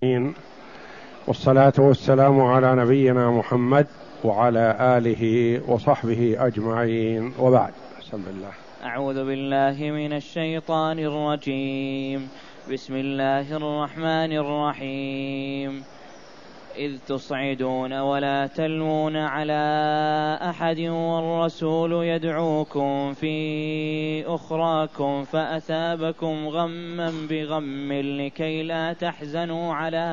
والصلاة والسلام على نبينا محمد وعلى آله وصحبه أجمعين، وبعد. بسم الله. أعوذ بالله من الشيطان الرجيم. بسم الله الرحمن الرحيم. إذ تصعدون ولا تلوون على أحد والرسول يدعوكم في أخراكم فأثابكم غما بغم لكي لا تحزنوا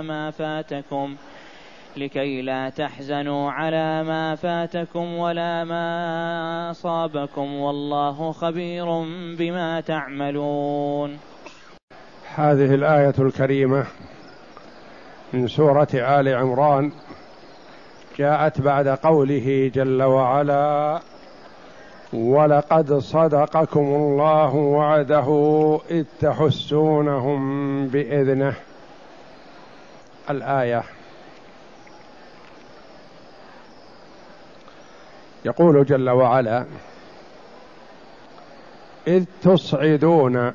على ما فاتكم ولا ما أصابكم والله خبير بما تعملون. هذه الآية الكريمة من سورة آل عمران جاءت بعد قوله جل وعلا: ولقد صدقكم الله وعده إذ تحسونهم بإذنه. الآية. يقول جل وعلا: إذ تصعدون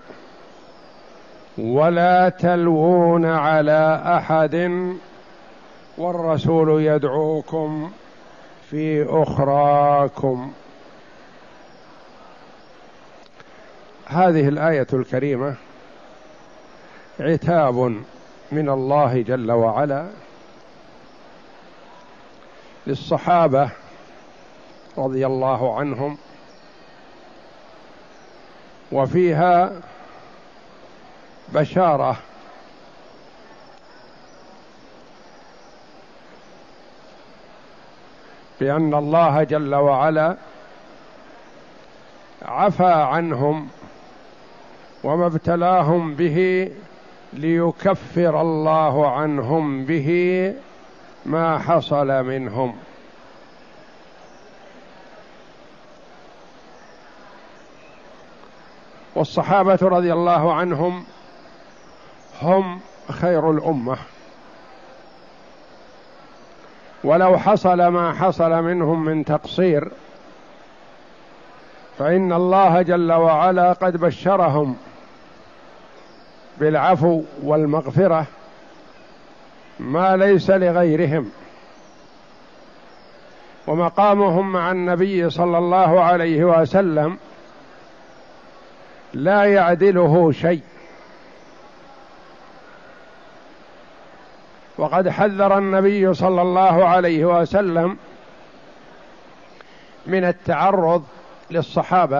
ولا تلوون على أحد والرسول يدعوكم في أخراكم. هذه الآية الكريمة عتاب من الله جل وعلا للصحابة رضي الله عنهم، وفيها بشارة بأن الله جل وعلا عفى عنهم وما ابتلاهم به ليكفر الله عنهم به ما حصل منهم. والصحابة رضي الله عنهم هم خير الأمة، ولو حصل ما حصل منهم من تقصير فإن الله جل وعلا قد بشرهم بالعفو والمغفرة ما ليس لغيرهم، ومقامهم مع النبي صلى الله عليه وسلم لا يعدله شيء. وقد حذر النبي صلى الله عليه وسلم من التعرض للصحابة،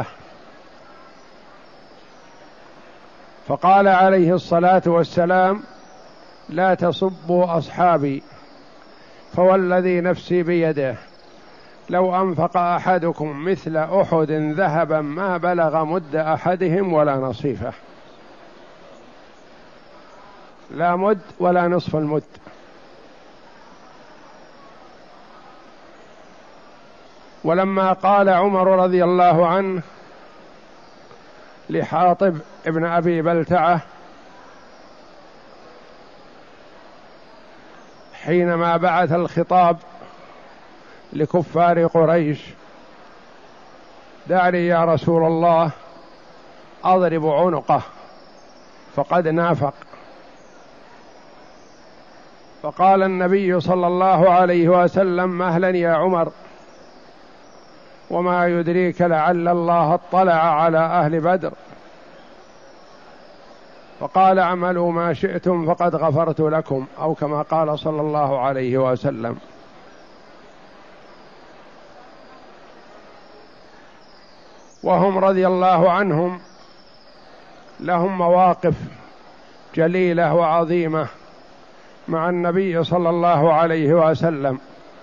فقال عليه الصلاة والسلام: لا تصبوا أصحابي فوالذي نفسي بيده لو أنفق أحدكم مثل أحد ذهبا ما بلغ مد أحدهم ولا نصيفه. لا مد ولا نصف المد. ولما قال عمر رضي الله عنه لحاطب ابن أبي بلتعة حينما بعث الخطاب لكفار قريش: دعني يا رسول الله أضرب عنقه فقد نافق، فقال النبي صلى الله عليه وسلم: مهلا يا عمر، وما يدريك لعل الله اطلع على أهل بدر. فقال: اعملوا ما شئتم فقد غفرت لكم، أو كما قال صلى الله عليه وسلم. وهم رضي الله عنهم لهم مواقف جليلة وعظيمة مع النبي صلى الله عليه وسلم،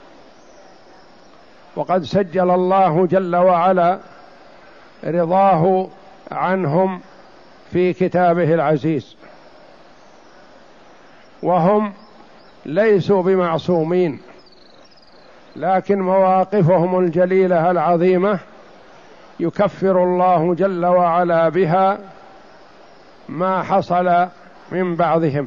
وقد سجل الله جل وعلا رضاه عنهم في كتابه العزيز، وهم ليسوا بمعصومين، لكن مواقفهم الجليلة العظيمة يكفر الله جل وعلا بها ما حصل من بعضهم.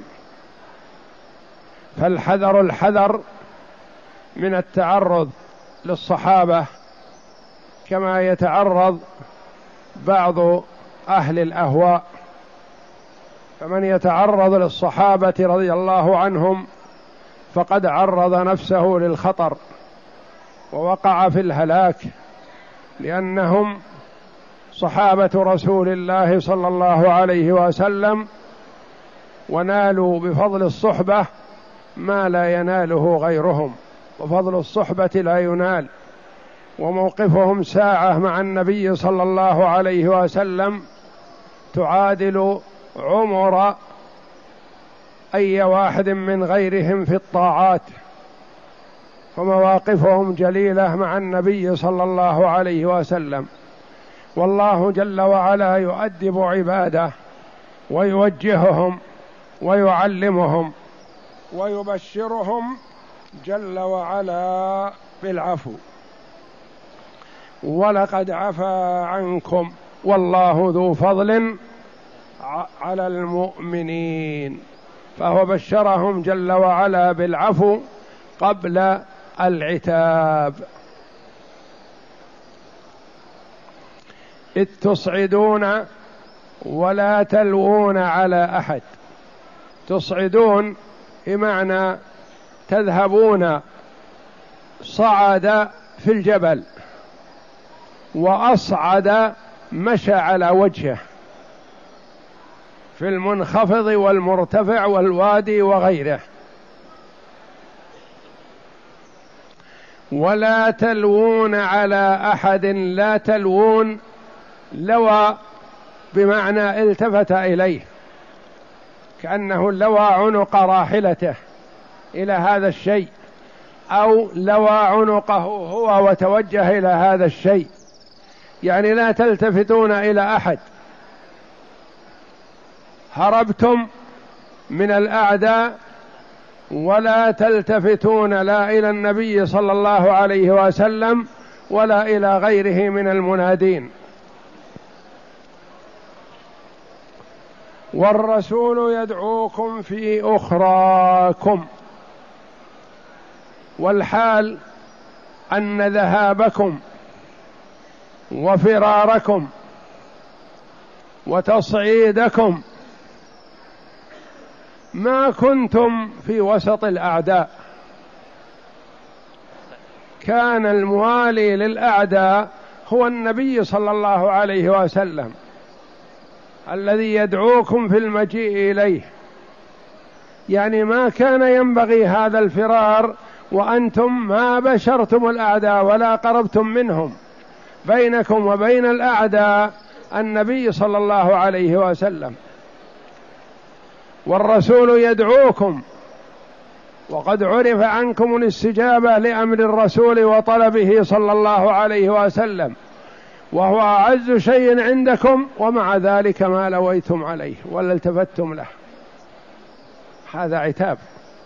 فالحذر الحذر من التعرض للصحابة كما يتعرض بعض أهل الأهواء فمن يتعرض للصحابة رضي الله عنهم فقد عرض نفسه للخطر ووقع في الهلاك، لأنهم صحابة رسول الله صلى الله عليه وسلم، ونالوا بفضل الصحبة ما لا يناله غيرهم، وفضل الصحبة لا ينال، وموقفهم ساعة مع النبي صلى الله عليه وسلم تعادل عمر أي واحد من غيرهم في الطاعات، فمواقفهم جليلة مع النبي صلى الله عليه وسلم. والله جل وعلا يؤدب عباده ويوجههم ويعلمهم ويبشرهم جل وعلا بالعفو: ولقد عفا عنكم والله ذو فضل على المؤمنين. فهو بشرهم جل وعلا بالعفو قبل العتاب. إذ تصعدون ولا تلوون على أحد. تصعدون بمعنى تذهبون، صعد في الجبل، وأصعد مشى على وجهه في المنخفض والمرتفع والوادي وغيره. ولا تلوون على أحد. لا تلوون، لوى بمعنى التفت إليه، كأنه لوى عنق راحلته إلى هذا الشيء، أو لوى عنقه هو وتوجه إلى هذا الشيء، يعني لا تلتفتون إلى أحد. هربتم من الأعداء ولا تلتفتون لا إلى النبي صلى الله عليه وسلم ولا إلى غيره من المنادين. والرسول يدعوكم في أخراكم، والحال أن ذهابكم وفراركم وتصعيدكم ما كنتم في وسط الأعداء، كان الموالي للأعداء هو النبي صلى الله عليه وسلم الذي يدعوكم في المجيء إليه. يعني ما كان ينبغي هذا الفرار وأنتم ما بشرتم الأعداء ولا قربتم منهم. بينكم وبين الأعداء النبي صلى الله عليه وسلم. والرسول يدعوكم، وقد عرف عنكم الاستجابة لأمر الرسول وطلبه صلى الله عليه وسلم، وهو أعز شيء عندكم، ومع ذلك ما لويتم عليه ولا التفتم له. هذا عتاب.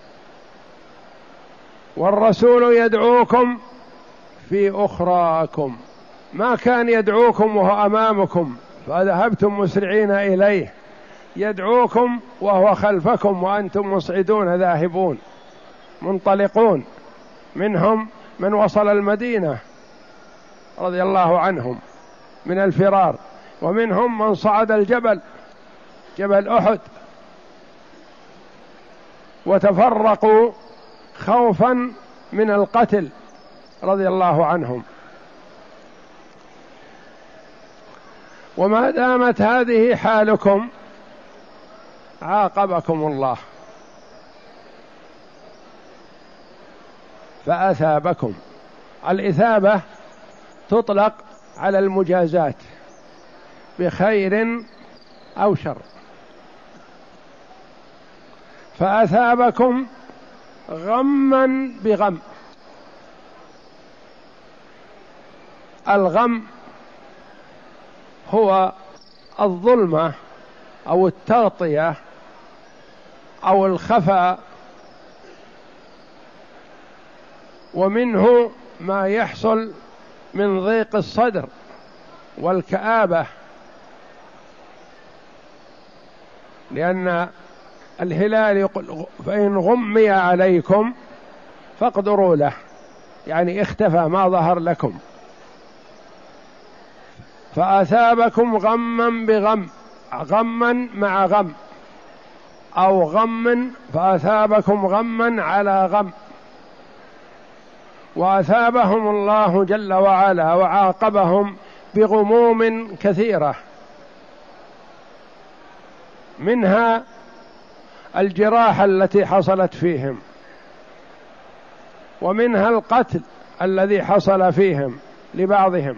والرسول يدعوكم في أخراكم، ما كان يدعوكم وهو أمامكم فذهبتم مسرعين إليه، يدعوكم وهو خلفكم وأنتم مصعدون ذاهبون منطلقون. منهم من وصل المدينة رضي الله عنهم من الفرار، ومنهم من صعد الجبل، جبل أحد، وتفرقوا خوفا من القتل رضي الله عنهم. وما دامت هذه حالكم عاقبكم الله فأثابكم. الإثابة تطلق على المجازات بخير أو شر. فأثابكم غما بغم. الغم هو الظلمة أو التغطية أو الخفاء، ومنه ما يحصل من ضيق الصدر والكآبة، لأن الهلال يقول: فإن غمي عليكم فاقدروا له، يعني اختفى ما ظهر لكم. فأثابكم غما بغم، غما مع غم، أو غم فأثابكم غما على غم، وأثابهم الله جل وعلا وعاقبهم بغموم كثيرة، منها الجراح التي حصلت فيهم، ومنها القتل الذي حصل فيهم لبعضهم،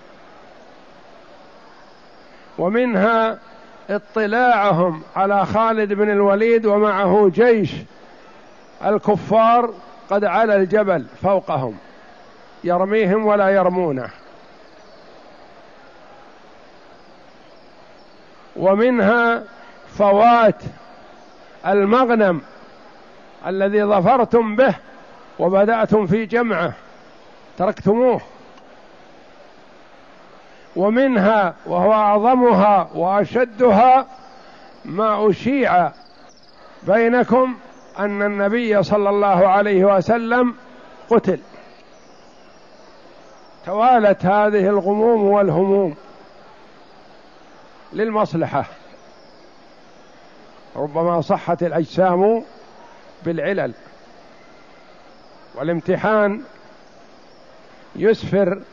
ومنها اطلاعهم على خالد بن الوليد ومعه جيش الكفار قد على الجبل فوقهم يرميهم ولا يرمونه، ومنها فوات المغنم الذي ظفرتم به وبدأتم في جمعه تركتموه، ومنها وهو أعظمها وأشدها ما أشيع بينكم أن النبي صلى الله عليه وسلم قتل. توالت هذه الغموم والهموم للمصلحة، ربما صحت الأجسام بالعلل، والامتحان يسفر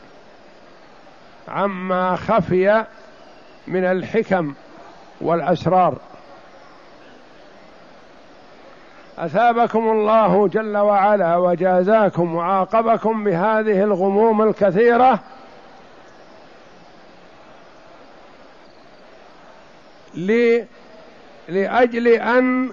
عما خفي من الحكم والأسرار. أثابكم الله جل وعلا وجازاكم وعاقبكم بهذه الغموم الكثيرة لأجل أن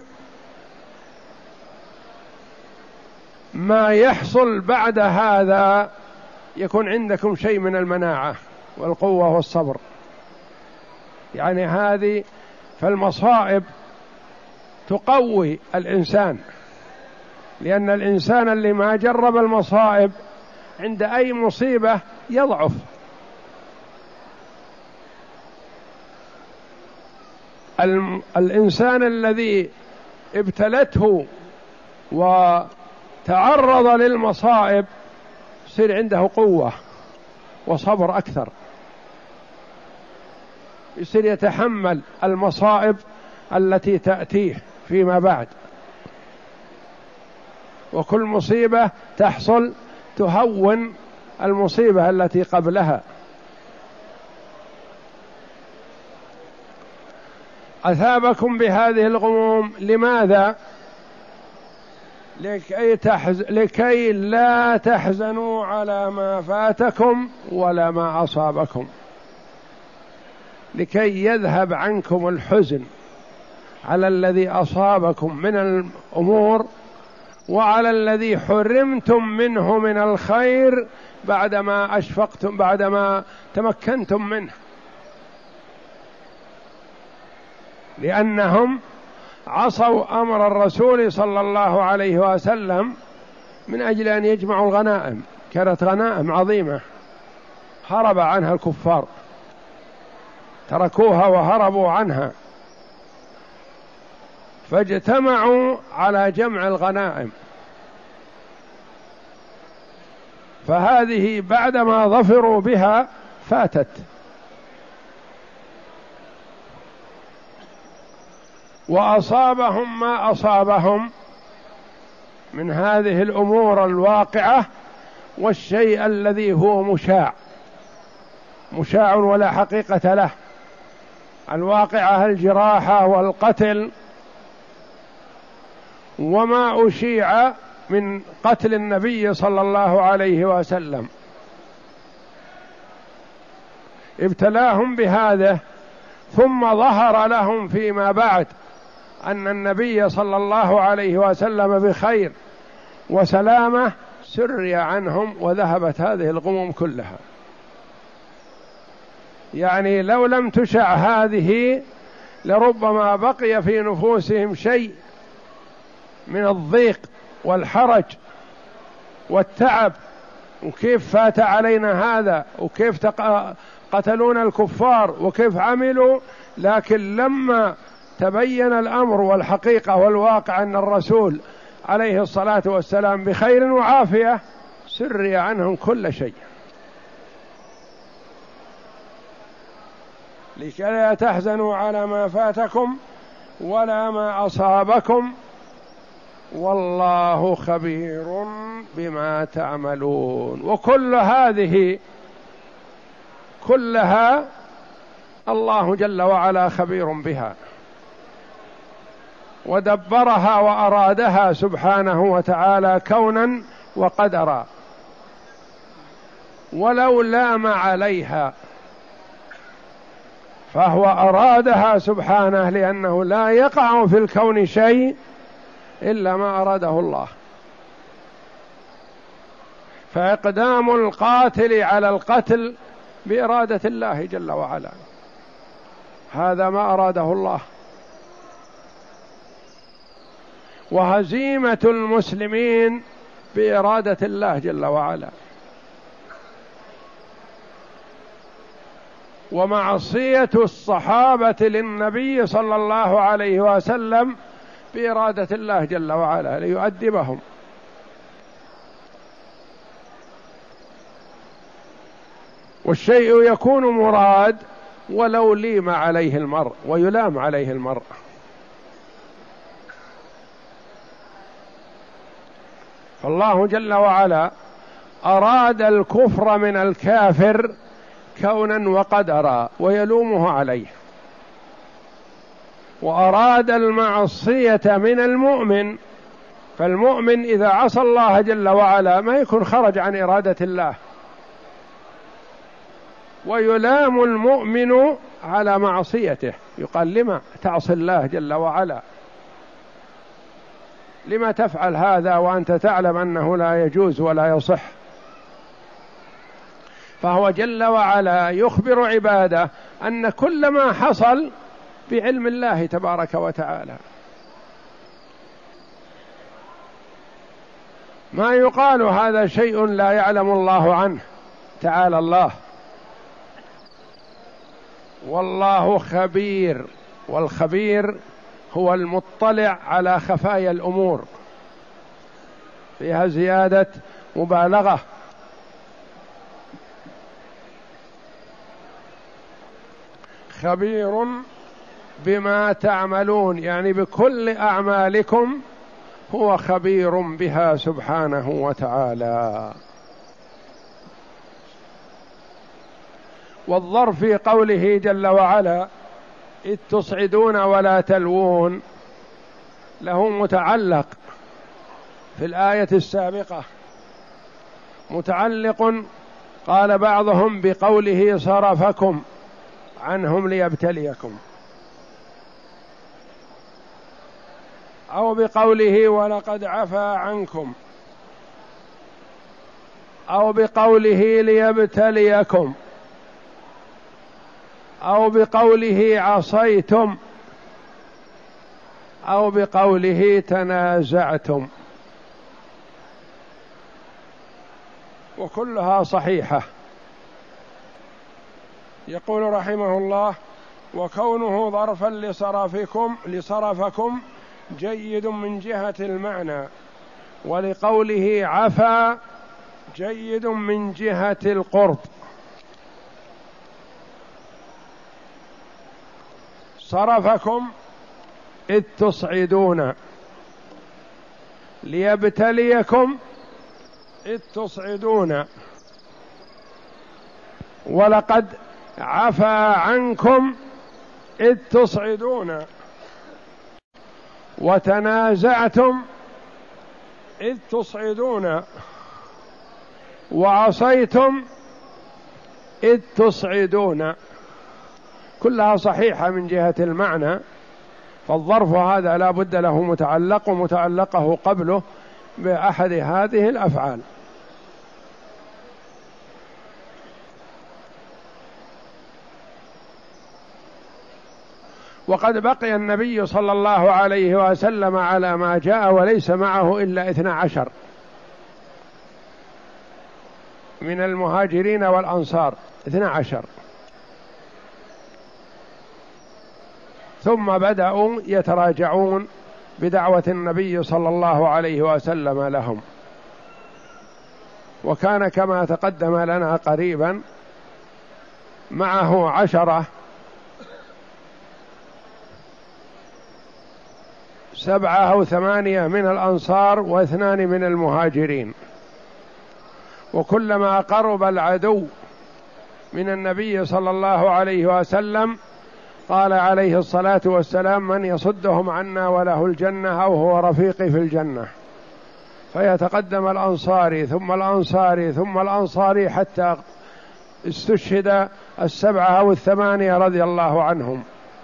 ما يحصل بعد هذا يكون عندكم شيء من المناعة والقوة والصبر. يعني هذه فالمصائب تقوي الإنسان، لأن الإنسان اللي ما جرب المصائب عند أي مصيبة يضعف. الإنسان الذي ابتلته وتعرض للمصائب يصير عنده قوة وصبر أكثر، يصير يتحمل المصائب التي تأتيه فيما بعد، وكل مصيبة تحصل تهون المصيبة التي قبلها. أثابكم بهذه الغموم لماذا؟ لكي لا تحزنوا على ما فاتكم ولا ما أصابكم، لكي يذهب عنكم الحزن على الذي أصابكم من الأمور وعلى الذي حرمتم منه من الخير بعدما أشفقتم، بعدما تمكنتم منه، لأنهم عصوا أمر الرسول صلى الله عليه وسلم من أجل أن يجمعوا الغنائم. كانت غنائم عظيمة هرب عنها الكفار، تركوها وهربوا عنها، فاجتمعوا على جمع الغنائم، فهذه بعدما ظفروا بها فاتت. وأصابهم ما أصابهم من هذه الأمور الواقعة والشيء الذي هو مشاع ولا حقيقة له، الواقعة الجراحة والقتل، وما أشيع من قتل النبي صلى الله عليه وسلم. ابتلاهم بهذا، ثم ظهر لهم فيما بعد أن النبي صلى الله عليه وسلم بخير وسلامة، سري عنهم وذهبت هذه الغموم كلها. يعني لو لم تشع هذه لربما بقي في نفوسهم شيء من الضيق والحرج والتعب، وكيف فات علينا هذا، وكيف قتلونا الكفار، وكيف عملوا. لكن لما تبين الأمر والحقيقة والواقع أن الرسول عليه الصلاة والسلام بخير وعافية، سري عنهم كل شيء. لكي لا تحزنوا على ما فاتكم ولا ما أصابكم والله خبير بما تعملون. وكل هذه كلها الله جل وعلا خبير بها، ودبرها وأرادها سبحانه وتعالى كونا وقدرا، ولو لام عليها فهو أرادها سبحانه، لأنه لا يقع في الكون شيء إلا ما أراده الله. فإقدام القاتل على القتل بإرادة الله جل وعلا، هذا ما أراده الله. وهزيمة المسلمين بإرادة الله جل وعلا، ومعصية الصحابة للنبي صلى الله عليه وسلم بإرادة الله جل وعلا ليؤدبهم. والشيء يكون مراد ولو ليم عليه المرء ويلام عليه المرء. فالله جل وعلا أراد الكفر من الكافر كونا وقدرا ويلومه عليه، وأراد المعصية من المؤمن، فالمؤمن إذا عصى الله جل وعلا ما يكون خرج عن إرادة الله، ويلام المؤمن على معصيته، يقال لما تعصي الله جل وعلا، لما تفعل هذا وأنت تعلم أنه لا يجوز ولا يصح. فهو جل وعلا يخبر عباده أن كل ما حصل بعلم الله تبارك وتعالى، ما يقال هذا شيء لا يعلم الله عنه، تعالى الله. والله خبير، والخبير هو المطلع على خفايا الأمور، فيها زيادة مبالغة. خبير بما تعملون، يعني بكل أعمالكم هو خبير بها سبحانه وتعالى. والظرف في قوله جل وعلا إذ تصعدون ولا تلوون له متعلق في الآية السابقة، متعلق قال بعضهم بقوله صرفكم عنهم ليبتليكم، أو بقوله ولقد عفا عنكم، أو بقوله ليبتليكم، أو بقوله عصيتم، أو بقوله تنازعتم، وكلها صحيحة. يقول رحمه الله: وكونه ظرفا لصرفكم جيد من جهة المعنى، ولقوله عفا جيد من جهة القرب. صرفكم إذ تصعدون، ليبتليكم إذ تصعدون، ولقد عفا عنكم إذ تصعدون، وتنازعتم إذ تصعدون، وعصيتم إذ تصعدون، كلها صحيحة من جهة المعنى. فالظرف هذا لا بد له متعلق، ومتعلقه قبله بأحد هذه الأفعال. وقد بقي النبي صلى الله عليه وسلم على ما جاء، وليس معه إلا 12 من المهاجرين والأنصار، 12، ثم بدأوا يتراجعون بدعوة النبي صلى الله عليه وسلم لهم. وكان كما تقدم لنا قريبا معه 10 7 أو 8 من الأنصار و2 من المهاجرين. وكلما قرب العدو من النبي صلى الله عليه وسلم قال عليه الصلاة والسلام: من يصدهم عنا وله الجنة أو هو رفيقي في الجنة. فيتقدم الأنصاري ثم الأنصاري ثم الأنصاري حتى استشهد 7 أو 8 رضي الله عنهم.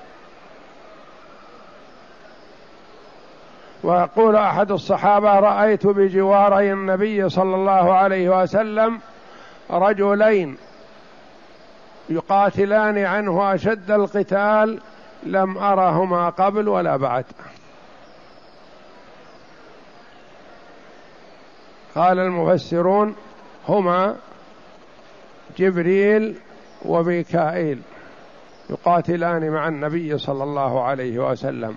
ويقول أحد الصحابة: رأيت بجواري النبي صلى الله عليه وسلم رجلين يقاتلان عنه أشد القتال لم أرهما قبل ولا بعد. قال المفسرون: هما جبريل وميكائيل يقاتلان مع النبي صلى الله عليه وسلم.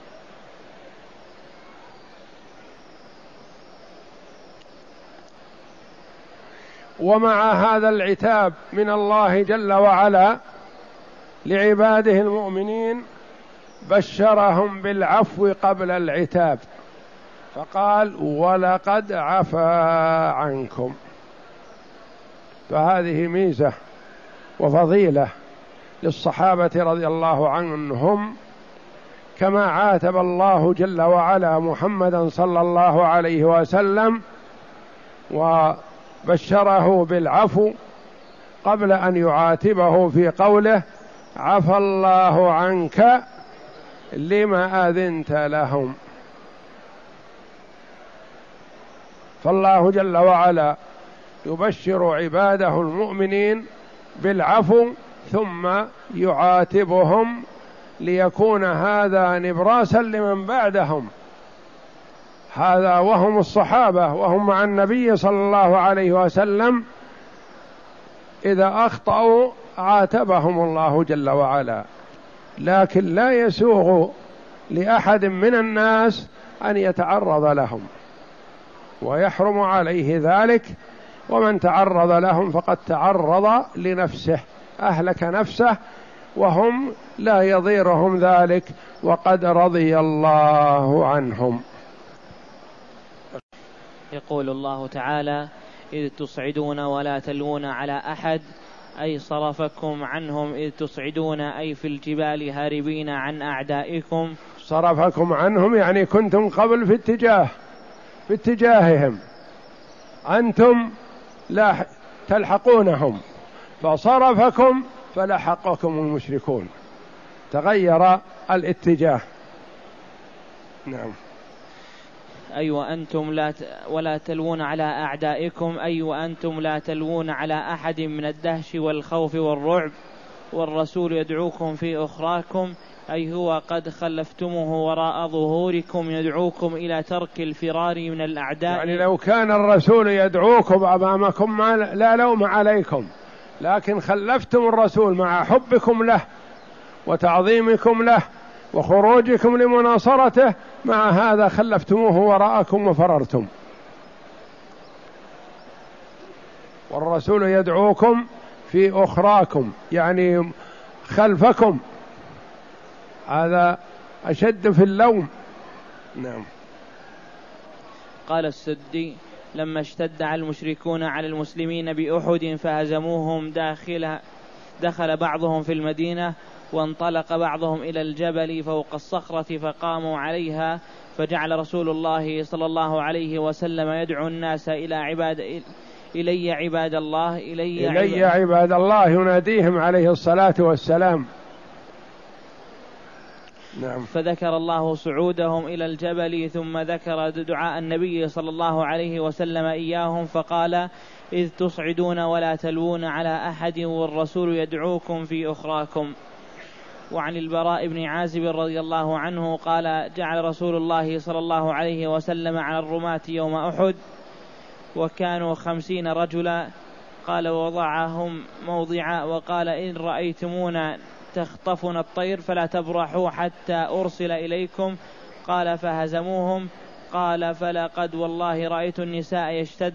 ومع هذا العتاب من الله جل وعلا لعباده المؤمنين بشرهم بالعفو قبل العتاب، فقال: ولقد عفا عنكم. فهذه ميزة وفضيلة للصحابة رضي الله عنهم، كما عاتب الله جل وعلا محمدا صلى الله عليه وسلم وبشره بالعفو قبل أن يعاتبه في قوله: عفى الله عنك لما أذنت لهم. فالله جل وعلا يبشر عباده المؤمنين بالعفو ثم يعاتبهم ليكون هذا نبراسا لمن بعدهم، هذا وهم الصحابة وهم مع النبي صلى الله عليه وسلم، إذا أخطأوا عاتبهم الله جل وعلا، لكن لا يسوغ لأحد من الناس أن يتعرض لهم، ويحرم عليه ذلك، ومن تعرض لهم فقد تعرض لنفسه، أهلك نفسه، وهم لا يضيرهم ذلك، وقد رضي الله عنهم. يقول الله تعالى: إذ تصعدون ولا تلوون على أحد، أي صرفكم عنهم إذ تصعدون، أي في الجبال هاربين عن أعدائكم. صرفكم عنهم يعني كنتم قبل في اتجاههم، أنتم لا تلحقونهم، فصرفكم فلحقكم المشركون، تغير الاتجاه. نعم. أي وأنتم ولا تلوون على أعدائكم، أي وأنتم لا تلوون على أحد من الدهش والخوف والرعب، والرسول يدعوكم في أخراكم، أي هو قد خلفتموه وراء ظهوركم يدعوكم إلى ترك الفرار من الأعداء. يعني لو كان الرسول يدعوكم أمامكم لا لوم عليكم، لكن خلفتم الرسول مع حبكم له وتعظيمكم له وخروجكم لمناصرته، مع هذا خلفتموه وراءكم وفررتم. والرسول يدعوكم في أخراكم يعني خلفكم، هذا أشد في اللوم. نعم. قال السدي: لما اشتد على المشركون على المسلمين بأحد فهزموهم دخل بعضهم في المدينة، وانطلق بعضهم إلى الجبل فوق الصخرة فقاموا عليها، فجعل رسول الله صلى الله عليه وسلم يدعو الناس إلي عباد الله، إلي عباد الله، يناديهم عليه الصلاة والسلام. نعم. فذكر الله صعودهم إلى الجبل، ثم ذكر دعاء النبي صلى الله عليه وسلم إياهم، فقال: إذ تصعدون ولا تلوون على أحد والرسول يدعوكم في أخراكم. وعن البراء بن عازب رضي الله عنه قال: جعل رسول الله صلى الله عليه وسلم على الرماة يوم أحد وكانوا 50 رجلا، قال: ووضعهم موضعا، وقال: إن رأيتمونا تخطفنا الطير فلا تبرحوا حتى أرسل إليكم، قال: فهزموهم، قال: فلقد والله رأيت النساء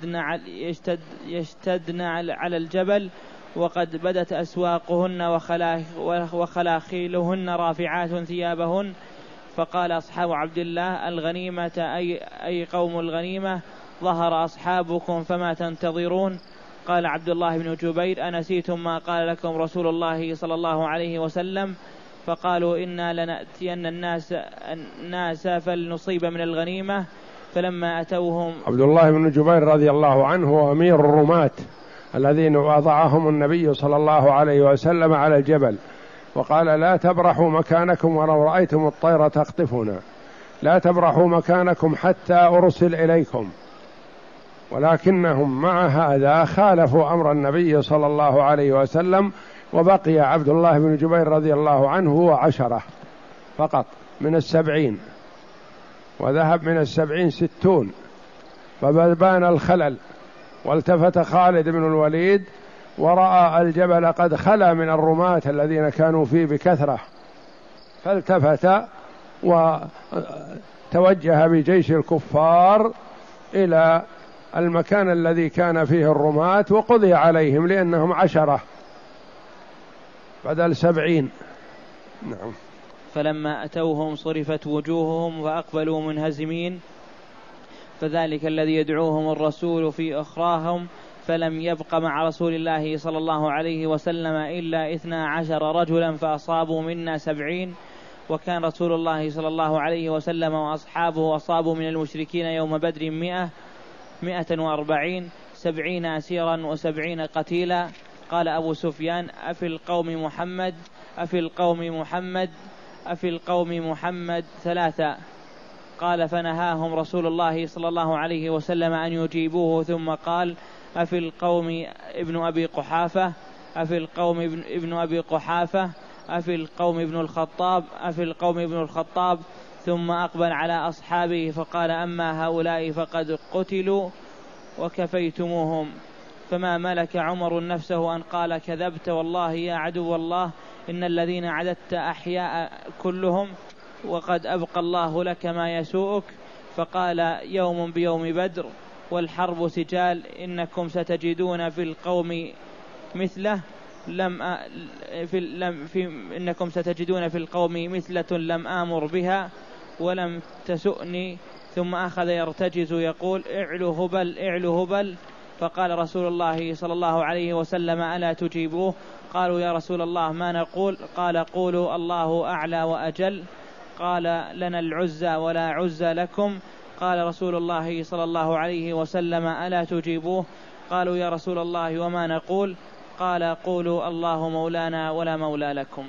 يشتدن على الجبل، وقد بدت أسواقهن وخلاخيلهن رافعات ثيابهن، فقال أصحاب عبد الله: الغنيمة أي قوم الغنيمة، ظهر أصحابكم فما تنتظرون؟ قال عبد الله بن جبير: أنسيتم ما قال لكم رسول الله صلى الله عليه وسلم؟ فقالوا: إنا لنأتين الناس فلنصيب من الغنيمة. فلما أتوهم عبد الله بن جبير رضي الله عنه هو أمير الرماة الذين وضعهم النبي صلى الله عليه وسلم على الجبل وقال: لا تبرحوا مكانكم ولو رأيتم الطير تخطفنا، لا تبرحوا مكانكم حتى أرسل إليكم. ولكنهم مع هذا خالفوا أمر النبي صلى الله عليه وسلم، وبقي عبد الله بن جبير رضي الله عنه هو 10 فقط من 70، وذهب من 70 60، فبان الخلل. والتفت خالد بن الوليد ورأى الجبل قد خلا من الرماة الذين كانوا فيه بكثرة، فالتفت وتوجه بجيش الكفار إلى المكان الذي كان فيه الرماة، وقضي عليهم لأنهم 10 بدل 70. نعم. فلما أتوهم صرفت وجوههم وأقبلوا منهزمين، فذلك الذي يدعوهم الرسول في أخراهم، فلم يبق مع رسول الله صلى الله عليه وسلم إلا 12 رجلا فأصابوا منا 70. وكان رسول الله صلى الله عليه وسلم وأصحابه أصابوا من المشركين يوم بدر 140 70 أسيرا و70 قتيلا. قال أبو سفيان: أفي القوم محمد أفي القوم محمد أفي القوم محمد 3. قال: فنهاهم رسول الله صلى الله عليه وسلم أن يجيبوه، ثم قال: أفي القوم ابن أبي قحافة أفي القوم ابن أبي قحافة أفي القوم ابن الخطاب أفي القوم ابن الخطاب. ثم أقبل على أصحابه فقال: أما هؤلاء فقد قتلوا وكفيتموهم. فما ملك عمر نفسه أن قال: كذبت والله يا عدو الله، إن الذين عددت أحياء كلهم، وقد أبقى الله لك ما يسوءك. فقال: يوم بيوم بدر والحرب سجال، إنكم ستجدون في القوم مثله إنكم ستجدون في القوم مثلة لم آمر بها ولم تسؤني. ثم أخذ يرتجز يقول: اعلو هبل اعلو هبل. فقال رسول الله صلى الله عليه وسلم: ألا تجيبوه؟ قالوا: يا رسول الله ما نقول؟ قال: قولوا الله أعلى وأجل. قال: لنا العزى ولا عزى لكم. قال رسول الله صلى الله عليه وسلم: ألا تجيبوه؟ قالوا: يا رسول الله وما نقول؟ قال: قولوا الله مولانا ولا مولى لكم.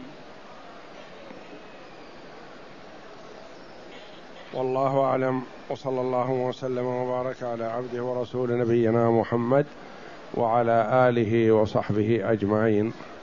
والله أعلم، وصلى الله وسلم وبارك على عبده ورسول نبينا محمد وعلى آله وصحبه أجمعين.